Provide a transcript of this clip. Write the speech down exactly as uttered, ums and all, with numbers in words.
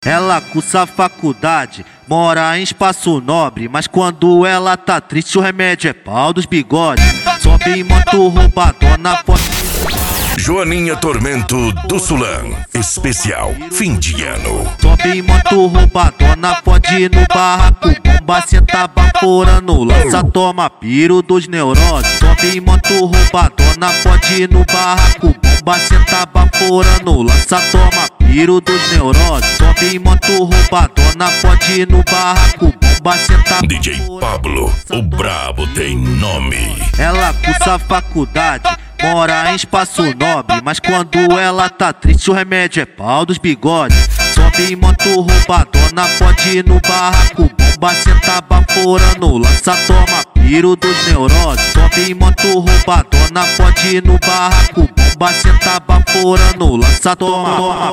Ela cursa faculdade, mora em espaço nobre, mas quando ela tá triste o remédio é pau dos bigodes. Sobe em moto roubadona, foto. Joaninha Tormento do Sulão, especial fim de ano. Sobe em moto roubadona, pode ir no barraco, bomba senta baforando, lança toma piro dos neuroses. Sobe em moto roubadona, pode ir no barraco, bomba senta baforando, lança toma piro dos neuroses. Sobe em moto roubadona, pode ir no barraco, bomba senta. D J Pablo, o brabo tem nome. Ela cursa faculdade, mora em espaço nobre, mas quando ela tá triste o remédio é pau dos bigodes. Sobe em moto roubadona, pode ir no barraco, bomba senta baforando, lança toma piro dos neuroses. Sobe em moto roubadona, pode ir no barraco, bomba senta baforando, lança toma.